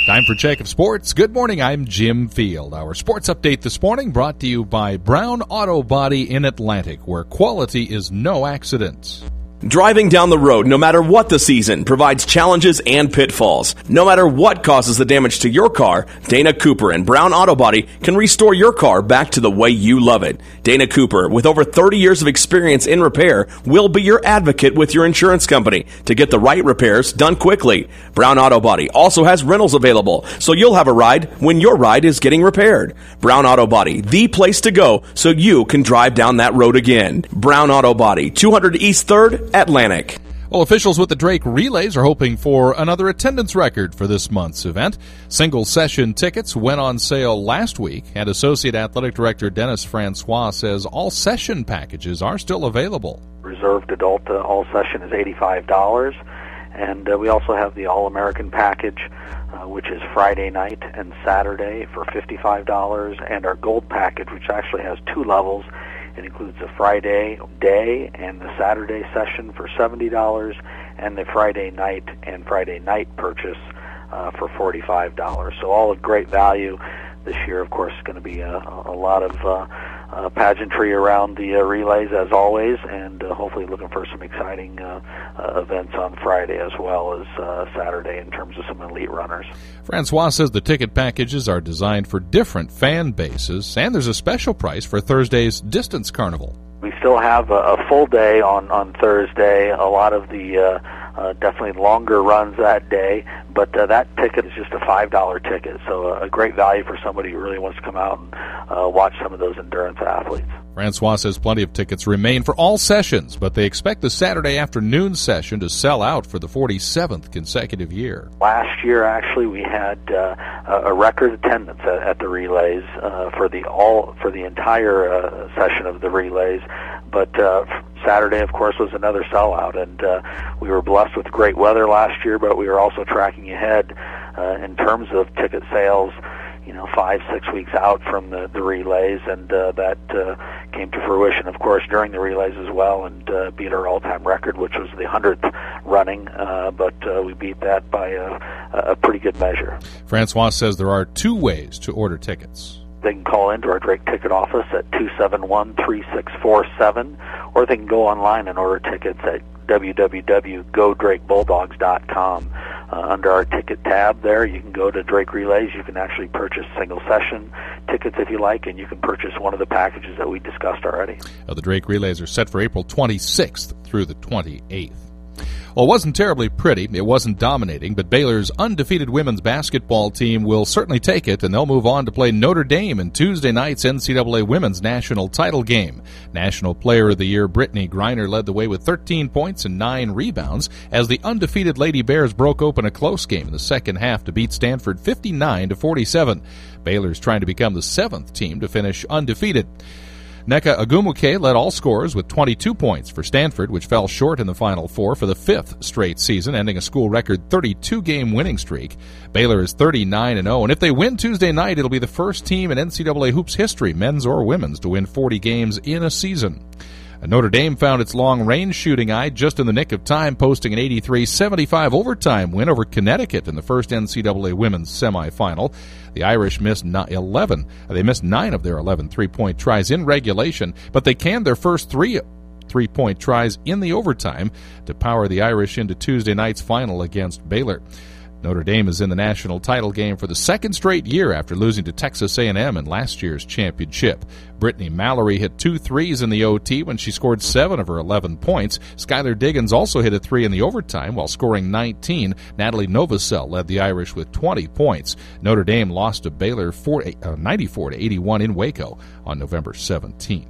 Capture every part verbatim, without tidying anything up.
Time for Check of Sports. Good morning, I'm Jim Field. Our sports update this morning brought to you by Brown Auto Body in Atlantic, where quality is no accident. Driving down the road, no matter what the season, provides challenges and pitfalls. No matter what causes the damage to your car, Dana Cooper and Brown Auto Body can restore your car back to the way you love it. Dana Cooper, with over thirty years of experience in repair, will be your advocate with your insurance company to get the right repairs done quickly. Brown Auto Body also has rentals available, so you'll have a ride when your ride is getting repaired. Brown Auto Body, the place to go so you can drive down that road again. Brown Auto Body, two hundred East third, Atlantic. Well, officials with the Drake Relays are hoping for another attendance record for this month's event. Single session tickets went on sale last week, and Associate Athletic Director Dennis Francois says all session packages are still available. Reserved adult uh, all session is eighty-five dollars, and uh, we also have the All-American package, uh, which is Friday night and Saturday for fifty-five dollars, and our Gold package, which actually has two levels. It includes the Friday day and the Saturday session for seventy dollars, and the Friday night and Friday night purchase uh, for forty-five dollars. So all of great value. This year, of course, is going to be a, a lot of uh, uh, pageantry around the uh, relays, as always, and uh, hopefully looking for some exciting uh, uh, events on Friday as well as uh, Saturday in terms of some elite runners. Francois says the ticket packages are designed for different fan bases, and there's a special price for Thursday's Distance Carnival. We still have a, a full day on, on Thursday, a lot of the uh, uh, definitely longer runs that day, but uh, that ticket is just a five dollar ticket, so a, a great value for somebody who really wants to come out and uh, watch some of those endurance athletes. Francois says plenty of tickets remain for all sessions, but they expect the Saturday afternoon session to sell out for the forty-seventh consecutive year. Last year, actually, we had uh, a record attendance at, at the relays uh, for the all for the entire uh, session of the relays. But uh, Saturday, of course, was another sellout, and uh, we were blessed with great weather last year. But we were also tracking ahead uh, in terms of ticket sales, you know, five, six weeks out from the, the relays, and uh, that uh, came to fruition, of course, during the relays as well, and uh, beat our all-time record, which was the hundredth running, uh, but uh, we beat that by a, a pretty good measure. Francois says there are two ways to order tickets. They can call into our Drake ticket office at two seven one, three six four seven, or they can go online and order tickets at w w w dot go drake bulldogs dot com. Uh, under our ticket tab there, you can go to Drake Relays. You can actually purchase single session tickets if you like, and you can purchase one of the packages that we discussed already. Now, the Drake Relays are set for April twenty-sixth through the twenty-eighth. Well, it wasn't terribly pretty, it wasn't dominating, but Baylor's undefeated women's basketball team will certainly take it, and they'll move on to play Notre Dame in Tuesday night's N C double A Women's National Title game. National Player of the Year Brittany Griner led the way with thirteen points and nine rebounds as the undefeated Lady Bears broke open a close game in the second half to beat Stanford fifty-nine to forty-seven. Baylor's trying to become the seventh team to finish undefeated. Nneka Ogwumike led all scorers with twenty-two points for Stanford, which fell short in the Final Four for the fifth straight season, ending a school record thirty-two game winning streak. Baylor is thirty-nine and oh, and if they win Tuesday night, it'll be the first team in N C double A hoops history, men's or women's, to win forty games in a season. Notre Dame found its long-range shooting eye just in the nick of time, posting an eighty-three seventy-five overtime win over Connecticut in the first N C double A women's semifinal. The Irish missed eleven. They missed nine of their eleven three-point tries in regulation, but they canned their first three three-point tries in the overtime to power the Irish into Tuesday night's final against Baylor. Notre Dame is in the national title game for the second straight year after losing to Texas A and M in last year's championship. Brittany Mallory hit two threes in the O T when she scored seven of her eleven points. Skylar Diggins also hit a three in the overtime while scoring nineteen. Natalie Novosel led the Irish with twenty points. Notre Dame lost to Baylor ninety-four to eighty-one in Waco on November seventeenth.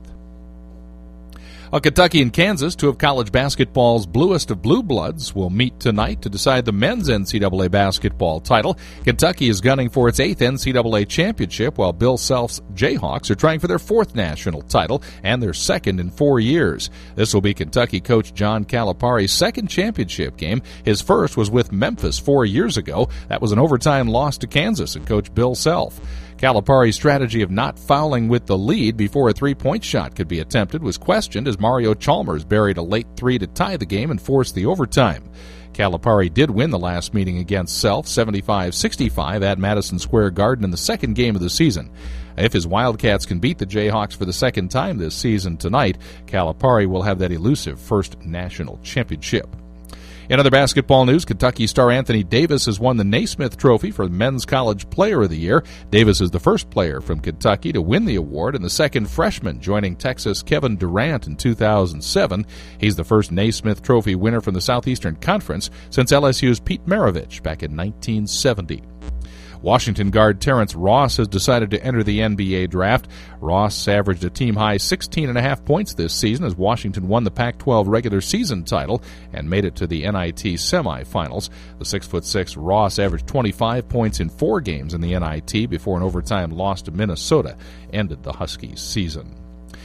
Well, Kentucky and Kansas, two of college basketball's bluest of blue bloods, will meet tonight to decide the men's N C double A basketball title. Kentucky is gunning for its eighth N C double A championship, while Bill Self's Jayhawks are trying for their fourth national title and their second in four years. This will be Kentucky coach John Calipari's second championship game. His first was with Memphis four years ago. That was an overtime loss to Kansas and coach Bill Self. Calipari's strategy of not fouling with the lead before a three-point shot could be attempted was questioned as Mario Chalmers buried a late three to tie the game and force the overtime. Calipari did win the last meeting against Self, seventy-five sixty-five at Madison Square Garden in the second game of the season. If his Wildcats can beat the Jayhawks for the second time this season tonight, Calipari will have that elusive first national championship. In other basketball news, Kentucky star Anthony Davis has won the Naismith Trophy for Men's College Player of the Year. Davis is the first player from Kentucky to win the award and the second freshman, joining Texas' Kevin Durant in two thousand seven. He's the first Naismith Trophy winner from the Southeastern Conference since L S U's Pete Maravich back in nineteen seventy. Washington guard Terrence Ross has decided to enter the N B A draft. Ross averaged a team-high sixteen and a half points this season as Washington won the Pac twelve regular season title and made it to the N I T semifinals. The six foot six Ross averaged twenty-five points in four games in the N I T before an overtime loss to Minnesota ended the Huskies' season.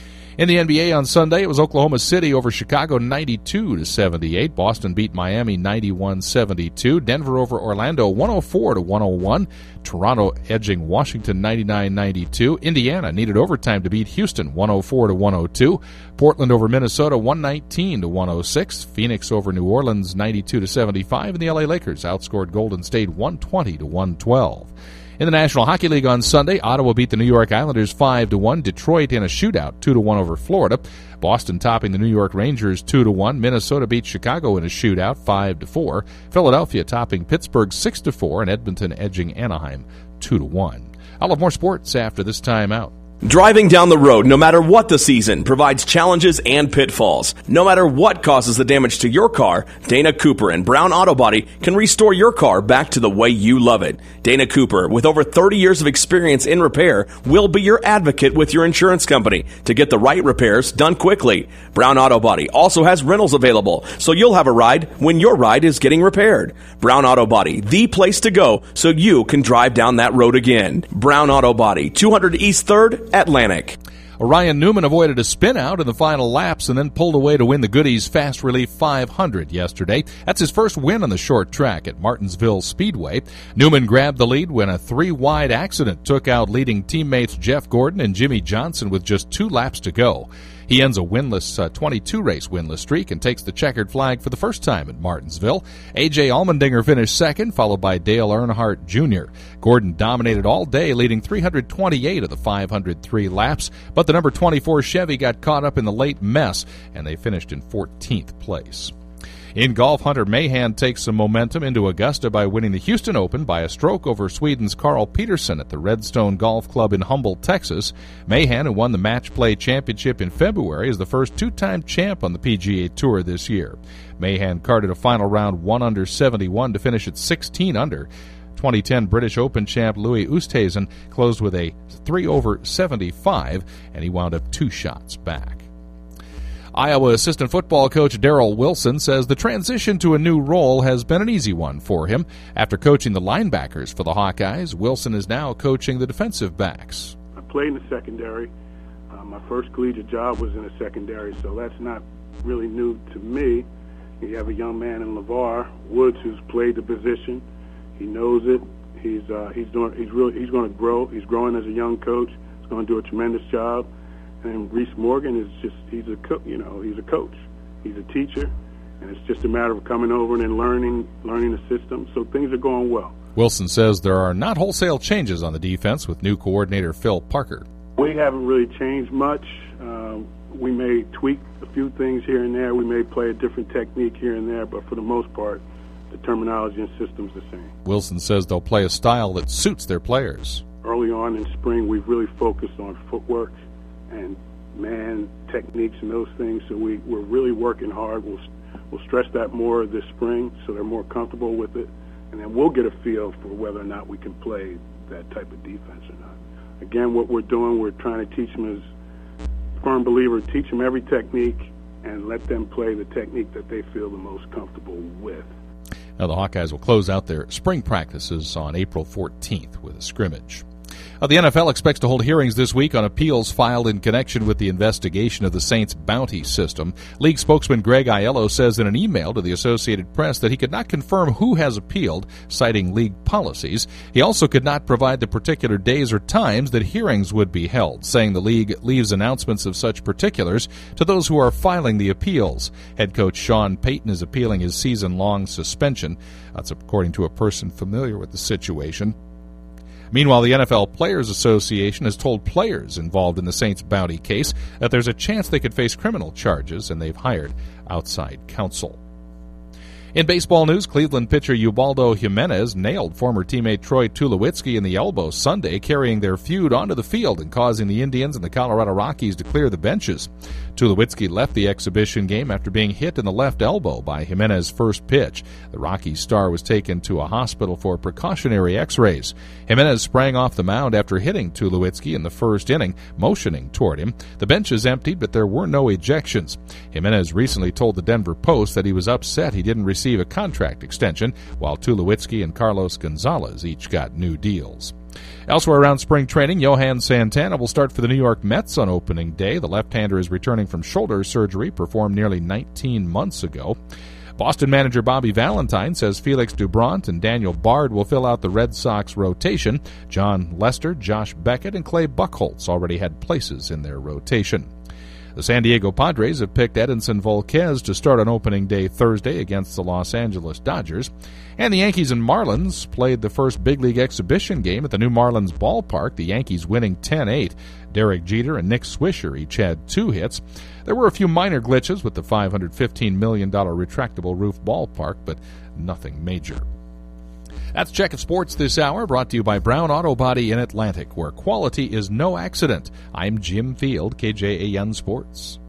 In the N B A on Sunday, it was Oklahoma City over Chicago ninety-two to seventy-eight. Boston beat Miami ninety-one seventy-two. Denver over Orlando one oh four to one oh one. Toronto edging Washington ninety-nine ninety-two. Indiana needed overtime to beat Houston one oh four to one oh two. Portland over Minnesota one nineteen to one oh six. Phoenix over New Orleans ninety-two to seventy-five. And the L A Lakers outscored Golden State one twenty to one twelve. In the National Hockey League on Sunday, Ottawa beat the New York Islanders five to one. Detroit in a shootout two to one over Florida. Boston topping the New York Rangers two to one. Minnesota beat Chicago in a shootout five to four. Philadelphia topping Pittsburgh six to four, and Edmonton edging Anaheim two to one. I'll have more sports after this timeout. Driving down the road, no matter what the season, provides challenges and pitfalls. No matter what causes the damage to your car, Dana Cooper and Brown Auto Body can restore your car back to the way you love it. Dana Cooper, with over thirty years of experience in repair, will be your advocate with your insurance company to get the right repairs done quickly. Brown Auto Body also has rentals available, so you'll have a ride when your ride is getting repaired. Brown Auto Body, the place to go so you can drive down that road again. Brown Auto Body, two hundred East third, Atlantic. Ryan Newman avoided a spin-out in the final laps and then pulled away to win the Goodies Fast Relief five hundred yesterday. That's his first win on the short track at Martinsville Speedway. Newman grabbed the lead when a three-wide accident took out leading teammates Jeff Gordon and Jimmy Johnson with just two laps to go. He ends a winless uh, twenty-two race winless streak and takes the checkered flag for the first time at Martinsville. A J Allmendinger finished second, followed by Dale Earnhardt Junior Gordon dominated all day, leading three hundred twenty-eight of the five hundred three laps, but the number twenty-four Chevy got caught up in the late mess, and they finished in fourteenth place. In golf, Hunter Mahan takes some momentum into Augusta by winning the Houston Open by a stroke over Sweden's Carl Peterson at the Redstone Golf Club in Humboldt, Texas. Mahan, who won the Match Play Championship in February, is the first two-time champ on the P G A Tour this year. Mahan carded a final round one under seventy-one to finish at sixteen under. twenty ten British Open champ Louis Oosthuizen closed with a three over seventy-five, and he wound up two shots back. Iowa assistant football coach Darrell Wilson says the transition to a new role has been an easy one for him. After coaching the linebackers for the Hawkeyes, Wilson is now coaching the defensive backs. I played in the secondary. Uh, my first collegiate job was in the secondary, so that's not really new to me. You have a young man in LeVar Woods who's played the position. He knows it. He's uh, he's doing. He's really. He's going to grow. He's growing as a young coach. He's going to do a tremendous job. And Reese Morgan is just—he's a co- you know he's a coach. He's a teacher, and it's just a matter of coming over and then learning learning the system. So things are going well. Wilson says there are not wholesale changes on the defense with new coordinator Phil Parker. We haven't really changed much. Uh, we may tweak a few things here and there. We may play a different technique here and there, but for the most part, the terminology and system's the same. Wilson says they'll play a style that suits their players. Early on in spring, we've really focused on footwork and man techniques and those things, so we, we're really working hard. We'll, we'll stress that more this spring so they're more comfortable with it, and then we'll get a feel for whether or not we can play that type of defense or not. Again, what we're doing, we're trying to teach them as firm believer, teach them every technique and let them play the technique that they feel the most comfortable with. Now the Hawkeyes will close out their spring practices on April fourteenth with a scrimmage. Uh, the N F L expects to hold hearings this week on appeals filed in connection with the investigation of the Saints' bounty system. League spokesman Greg Aiello says in an email to the Associated Press that he could not confirm who has appealed, citing league policies. He also could not provide the particular days or times that hearings would be held, saying the league leaves announcements of such particulars to those who are filing the appeals. Head coach Sean Payton is appealing his season-long suspension. That's according to a person familiar with the situation. Meanwhile, the N F L Players Association has told players involved in the Saints bounty case that there's a chance they could face criminal charges, and they've hired outside counsel. In baseball news, Cleveland pitcher Ubaldo Jimenez nailed former teammate Troy Tulowitzki in the elbow Sunday, carrying their feud onto the field and causing the Indians and the Colorado Rockies to clear the benches. Tulowitzki left the exhibition game after being hit in the left elbow by Jimenez's first pitch. The Rockies star was taken to a hospital for precautionary x-rays. Jimenez sprang off the mound after hitting Tulowitzki in the first inning, motioning toward him. The bench is emptied, but there were no ejections. Jimenez recently told the Denver Post that he was upset he didn't receive a contract extension, while Tulowitzki and Carlos Gonzalez each got new deals. Elsewhere around spring training, Johan Santana will start for the New York Mets on opening day. The left-hander is returning from shoulder surgery performed nearly nineteen months ago. Boston manager Bobby Valentine says Felix Doubront and Daniel Bard will fill out the Red Sox rotation. John Lester, Josh Beckett, and Clay Buchholz already had places in their rotation. The San Diego Padres have picked Edinson Volquez to start on opening day Thursday against the Los Angeles Dodgers. And the Yankees and Marlins played the first big league exhibition game at the new Marlins ballpark, the Yankees winning ten eight. Derek Jeter and Nick Swisher each had two hits. There were a few minor glitches with the five hundred fifteen million dollars retractable roof ballpark, but nothing major. That's Checkin' Sports this hour, brought to you by Brown Auto Body in Atlantic, where quality is no accident. I'm Jim Field, K J A N Sports.